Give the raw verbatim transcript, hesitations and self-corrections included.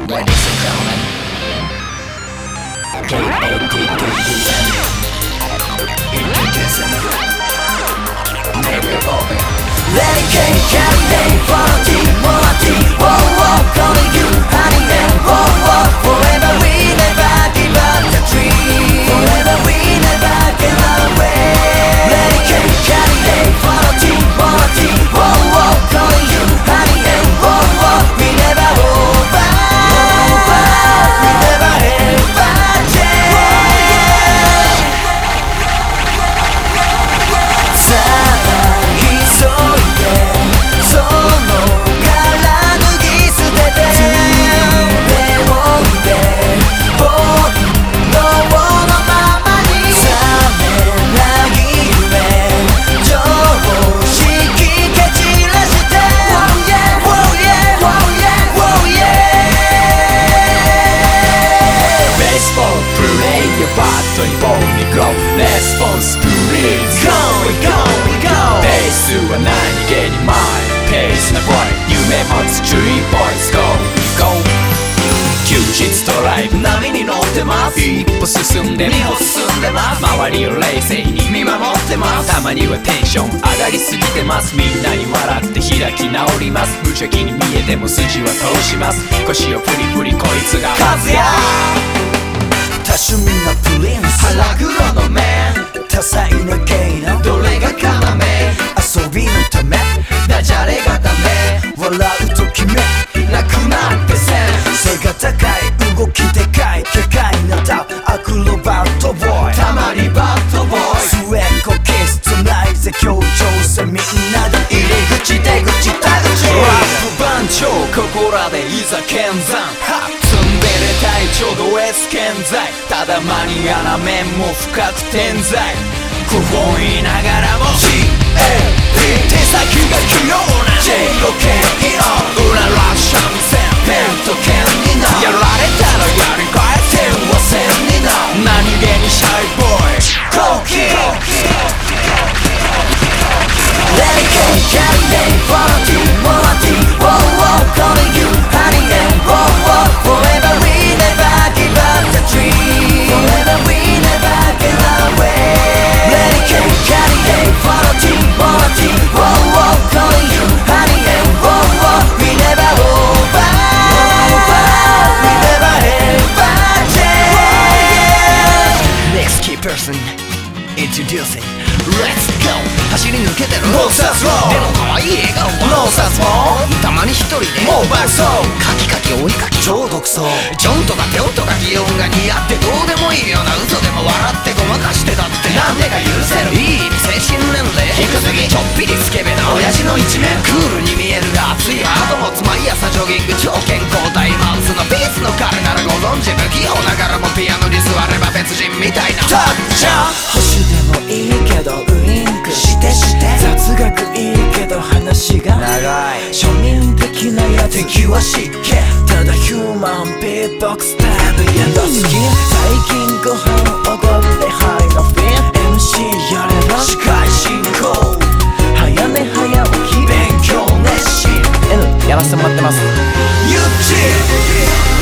Ladies and gentlemen, K A T T U N Introducing Maybe Evolving Let it K, Candidate, follow T, more T, whoa, whoa, calling you honey and whoa, whoa, forever we never give up the tree, forever we never get away. Let it K, Candidate, follow T, more T, whoa, whoa, calling you honey and whoa, whoa, we never over, over, we never ever change. さあ急いでその殻脱ぎ捨てて手を置いて煩悩のままに冷めない夢常識蹴散らして Oh yeah, oh yeah, oh yeah, oh yeah Baseball play your bat にボールに Go Responsibilities Go, go, go ペースは何気に前ペースなボーイ夢持つストリートボーイズ Go, go 休日ドライブ波に乗ってます一歩進んで二歩進んでます周りを冷静に見守ってますたまにはテンション上がりすぎてますみんなに笑って開き直ります無邪気に見えても筋は通します腰をフリフリこいつが勝つや多趣味なプリンス腹黒のメン多彩な芸のどれが要遊びのためダジャレがダメ笑うときめなくなってせん背が高い動きでかい軽快なダウアクロバットボーイたまりバットボーイ末っ子気質ないぜ協調性みんなで入り口出口田口ラップ番長ここらでいざ見参ツンデレ隊長ド S 健在ただマニアな面も深く点在不本意ながらも ジェイエーピー 手先が器用な ジェイロケイの裏ラッシャー線ペンと剣になやられたらやり返せはせんにな何気にシャイボーイコーキー Let it go, Candidate, follow T, more T, whoa, whoa, calling you honey and whoa, whoa, forever we never give up the tree, forever we never get away. Let it go, Candidate, follow T, more T, whoa, whoa, calling you honey and whoa, whoa, we never over, over, we never ever change. Next key person, introducing, let's go. 走り抜けてるノーサスローでも可愛い笑顔はノーサスもたまに一人でもう爆走カキカキ鬼カキ超独走ジョンとかテオとか擬音が似合ってどうでもいいような嘘でも笑ってごまかしてたってなんでか許せるいい意味精神年齢低すぎちょっぴりスケベな親父の一面クールに見えるが熱いハート持つ毎朝ジョギング超健康大マウスのピースの彼ならご存知不器用ながらもピアノに座れば別人みたいなタッチャー保守でもいいけどウインクしてして雑学いいけど話が長い庶民的なやつ敵は湿気ただヒューマンビートボックスタイルやドスキン最近ご飯おごってハイのフィン エムシー やれば司会進行早寝早起き勉強熱心 N やらせてもらってますユッチ